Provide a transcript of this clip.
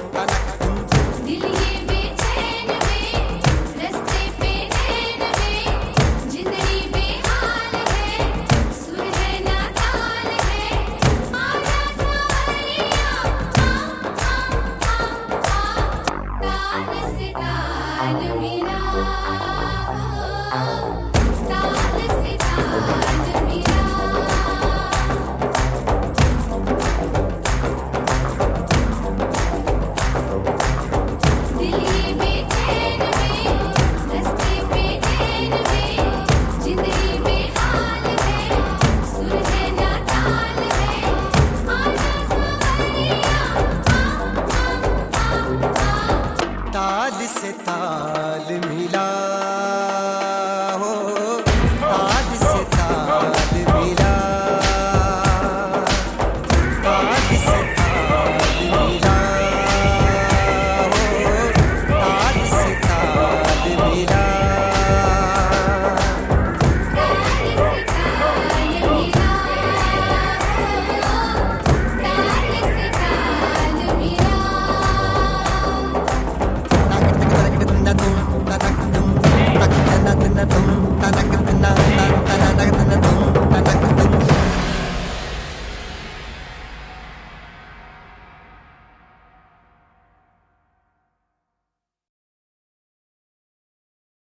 दिल ये बेचैन में रस्ते पे नैन में जिंदड़ी बेहाल है सुर है ना ताल है आजा सावरिया ताल से ताल मिला ताल से ताल मिला दिल ये बेचैन में रस्ते पे नैन में जिंदड़ी बेहाल है सुर है ना ताल है आजा सावरिया ताल से ताल मिला